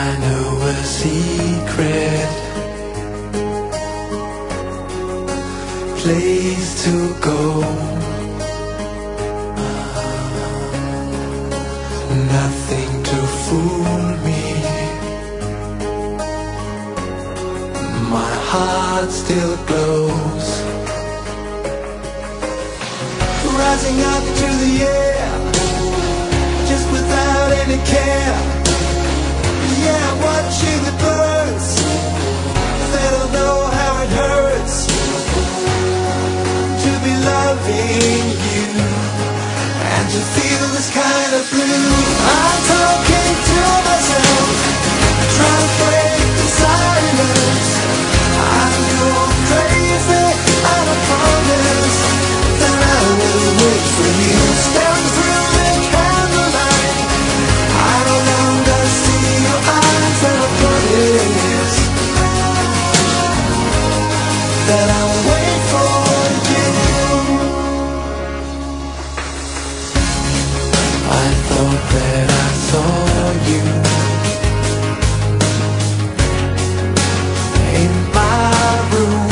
I know a secret place to go. Nothing to fool me. My heart still glows. Rising up to the air, just without any care. Yeah, watching the birds, they don't know how it hurts to be loving you and to feel this kind of blue. I'm talking to myself, trying to break the silence. I'm going crazy, and I promise that I will wait for you. Staring through the candlelight, I no longer see your eyes, and I promise that I'll wait for you. I thought that I saw you in my room,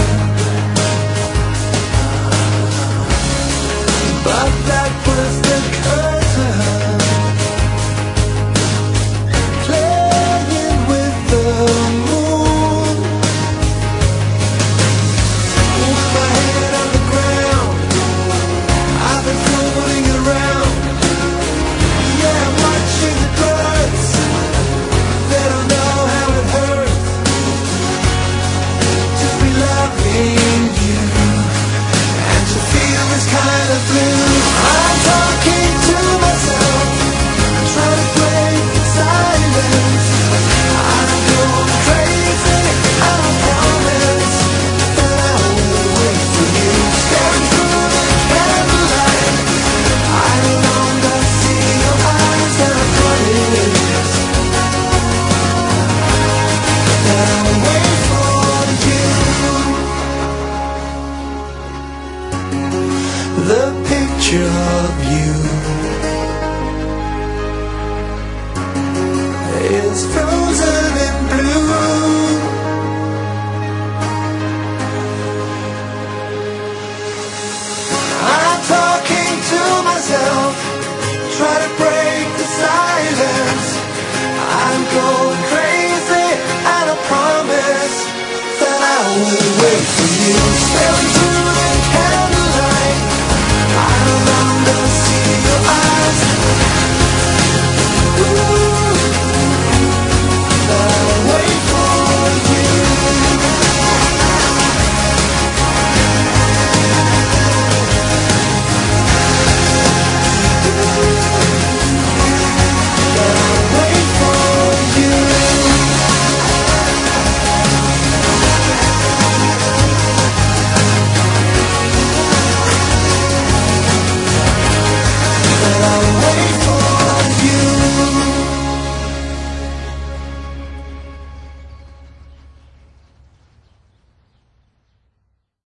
but that was the curtain playing with the moon. With my head on the ground, I've been floating around. Yeah, watching the birds, they don't know how it hurts to be loving you and to feel this kind of blue. I'm talking to myself, trying to break the silence. I'm going crazy, and I promise that I will wait for you. Staring through the candlelight, I no longer see your eyes, and I promise that I'll wait for you. The picture of you is frozen in blue. I'm talking to myself, try to break the silence. I'm going crazy, and I promise that I will wait for you.